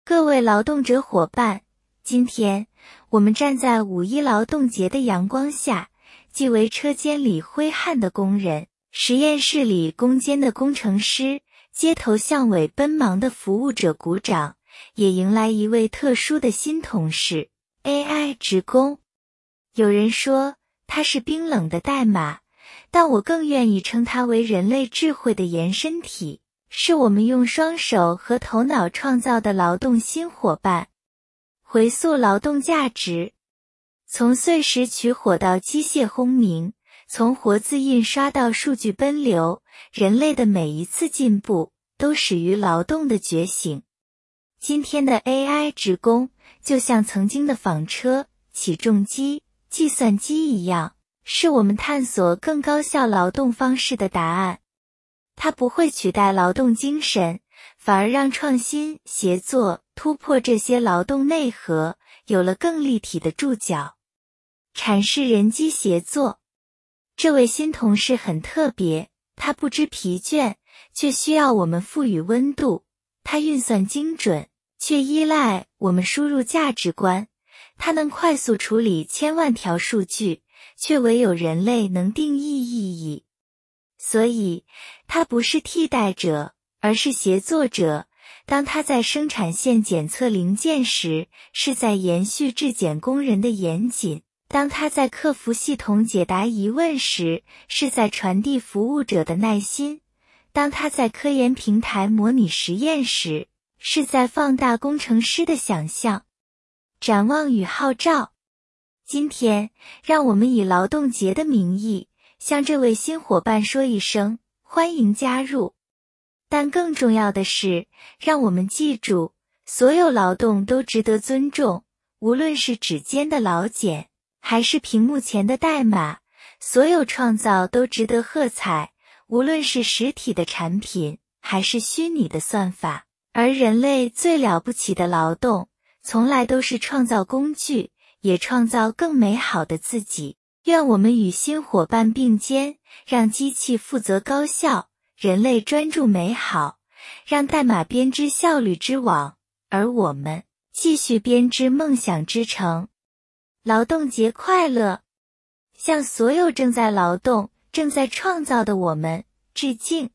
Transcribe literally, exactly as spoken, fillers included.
各位劳动者伙伴，今天我们站在五一劳动节的阳光下，既为车间里挥汗的工人、实验室里攻坚的工程师、街头巷尾奔忙的服务者鼓掌，也迎来一位特殊的新同事 A I 职工。有人说它是冰冷的代码，但我更愿意称它为人类智慧的延伸体，是我们用双手和头脑创造的劳动新伙伴。回溯劳动价值，从碎石取火到机械轰鸣，从活字印刷到数据奔流，人类的每一次进步都始于劳动的觉醒。今天的 A I 职工就像曾经的纺车、起重机、计算机一样，是我们探索更高效劳动方式的答案。它不会取代劳动精神，反而让创新、协作、突破这些劳动内核有了更立体的注脚。阐释人机协作。这位新同事很特别，他不知疲倦，却需要我们赋予温度；他运算精准，却依赖我们输入价值观；他能快速处理千万条数据，却唯有人类能定义意义。所以，他不是替代者，而是协作者。当他在生产线检测零件时，是在延续质检工人的严谨；当他在客服系统解答疑问时，是在传递服务者的耐心；当他在科研平台模拟实验时，是在放大工程师的想象。展望与号召。今天，让我们以劳动节的名义，向这位新伙伴说一声欢迎加入。但更重要的是，让我们记住，所有劳动都值得尊重，无论是指尖的劳检，还是屏幕前的代码，所有创造都值得喝彩，无论是实体的产品，还是虚拟的算法。而人类最了不起的劳动，从来都是创造工具，也创造更美好的自己。愿我们与新伙伴并肩，让机器负责高效，人类专注美好，让代码编织效率之网，而我们继续编织梦想之城。劳动节快乐！向所有正在劳动、正在创造的我们致敬。